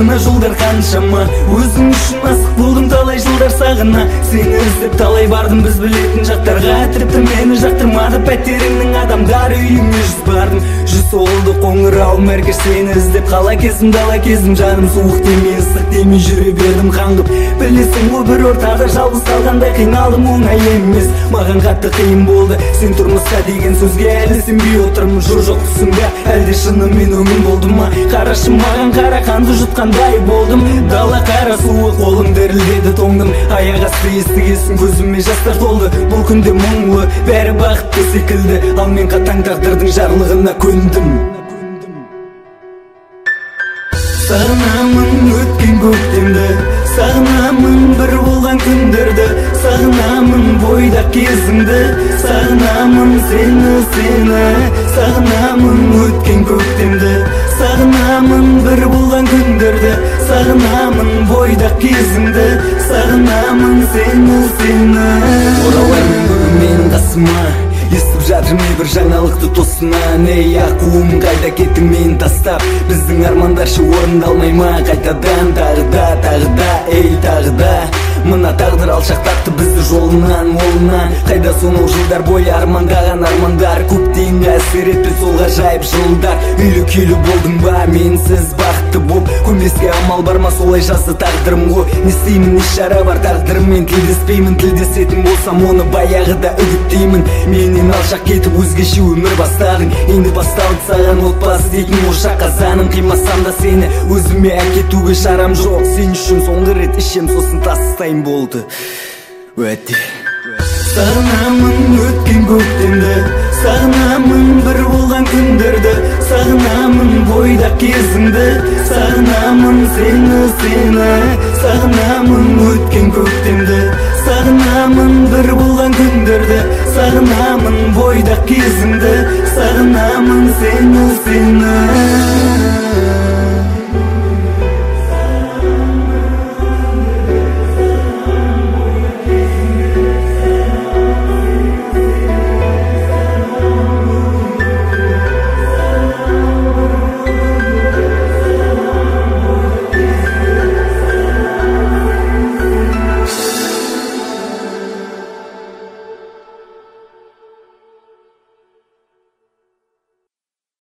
мына жолдар қаншама. Өзің үшін асық болдым талай жылдар сағына. Сені іздеп талай бардым біз білетін жақтарға. Тіпті мені жақтырмады пәтеріңнің адамдары. Үйіңе жүз бардым, жүз соғылды қоңырауым әркеш сені іздеп. Қала кезім дала кезім, жаным суық демей ыстық демей жүре бердім қаңғып. Білесің ғой бір ортада жалғыз қалғандай қиналдым, оңай емес, маған қатты қиын болды. Сен тұрмыста деген сөзге әлі сенбей отырмын. Жоқ түсінбе, әлде шынымен өңім болды ма? Қарашы маған, қара қанды жұтқандай болдым. Дала қара суық, қолым дірілдеді, тоңдым. Аяқ асты естігесің, көзіме жастар толды. Бұл күнде мұңлы, бәрі бақытты секілді, ал мен қатаң тағдырдың жарлығына көндім. Сағынамын өткен көктемді, сағынамын бір болған күндерді, сағынамын бойдақ кезіңді, сағынамын сені, сағынамын өткен көктемді, сағынамын бір болған күндерді, сағынамын бойдақ кезіңді, сағынамын сені. Оралармын бүгін менің қасыма, естіп жатырмын бір жаңалықты тосына. Ей ақуым, қайда кеттің мені тастап? Біздің армандаршы орындалмай ма? Қайтадан тағы да, ей тағы да. Мына тағдыр алшақтатты бізді жолынан, молынан. Қайда сонау жылдар бойы армандаған армандар? Көптен әсер етпе сол ғажайып жылдар. Үйлі күйлі болдың ба менсіз бақытты боп? Көнбеске амал бар ма, солай жазды тағдырым ғой. Не істеймін, не шара бар тағдырыммен тілдеспеймін. Тілдесетін болсам оны баяғыда үгіттеймін. Менен алшақ кетіп өзгеше өмір бастадың. Енді басталды саған отбасы дейтін ошақ қазаным. Қимасам да сені өзіме әкетуге шарам жоқ. Сен үшін соңғы рет ішем, сосын тастайым болды уәде. Сағынамын өткен көктемді, сағынамын бір болған күндерді, сағынамын бойдақ кезіңді, сағынамын сені, сағынамын өткен көктемді, сағынамын бір болған күндерді, сағынамын бойдақ кезіңді, сағынамын сені.